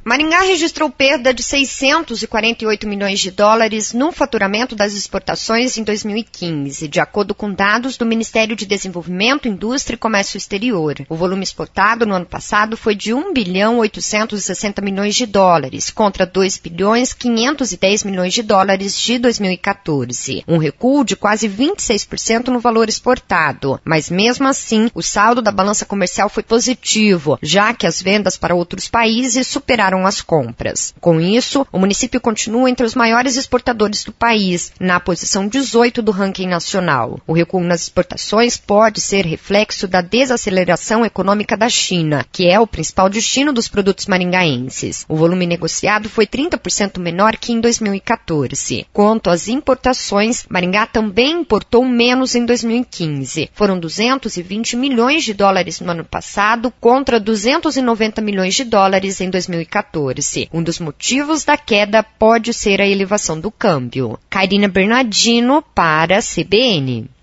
Maringá registrou perda de 648 milhões de dólares no faturamento das exportações em 2015, de acordo com dados do Ministério de Desenvolvimento, Indústria e Comércio Exterior. O volume exportado no ano passado foi de 1 bilhão 860 milhões de dólares, contra 2 bilhões 510 milhões de dólares de 2014. Um recuo de quase 26% no valor exportado, mas mesmo assim, o saldo da balança comercial foi positivo, já que as vendas para outros países superaram as compras. Com isso, o município continua entre os maiores exportadores do país, na posição 18 do ranking nacional. O recuo nas exportações pode ser reflexo da desaceleração econômica da China, que é o principal destino dos produtos maringaenses. O volume negociado foi 30% menor que em 2014. Quanto às importações, Maringá também importou menos em 2015. Foram 220 milhões de dólares no ano passado, contra 290 milhões de dólares em 2014. Um dos motivos da queda pode ser a elevação do câmbio. Karina Bernardino para a CBN.